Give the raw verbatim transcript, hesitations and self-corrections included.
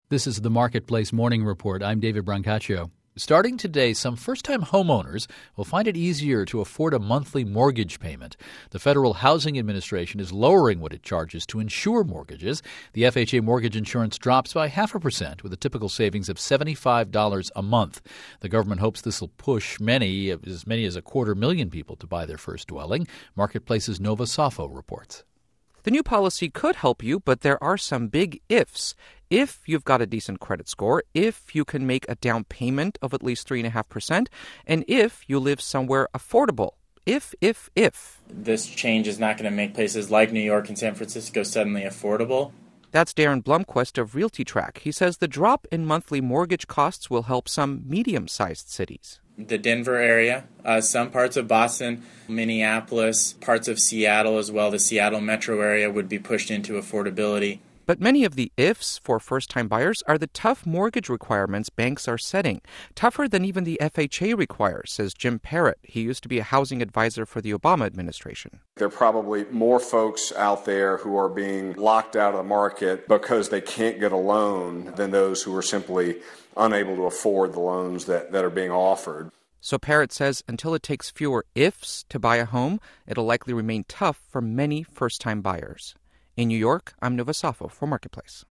This is the Marketplace Morning Report. I'm David Brancaccio. Starting today, some first-time homeowners will find it easier to afford a monthly mortgage payment. The Federal Housing Administration is lowering what it charges to insure mortgages. The F H A mortgage insurance drops by half a percent, with a typical savings of seventy-five dollars a month. The government hopes this will push many, as many as a quarter million people to buy their first dwelling. Marketplace's Nova Safo reports. The new policy could help you, but there are some big ifs. If you've got a decent credit score, if you can make a down payment of at least three point five percent, and if you live somewhere affordable. If, if, if. This change is not going to make places like New York and San Francisco suddenly affordable. That's Darren Blumquist of RealtyTrack. He says the drop in monthly mortgage costs will help some medium-sized cities. The Denver area, uh, some parts of Boston, Minneapolis, parts of Seattle as well. The Seattle metro area would be pushed into affordability. But many of the ifs for first-time buyers are the tough mortgage requirements banks are setting, tougher than even the F H A requires, says Jim Parrott. He used to be a housing advisor for the Obama administration. There are probably more folks out there who are being locked out of the market because they can't get a loan than those who are simply unable to afford the loans that, that are being offered. So Parrott says until it takes fewer ifs to buy a home, it'll likely remain tough for many first-time buyers. In New York, I'm Nova Safo for Marketplace.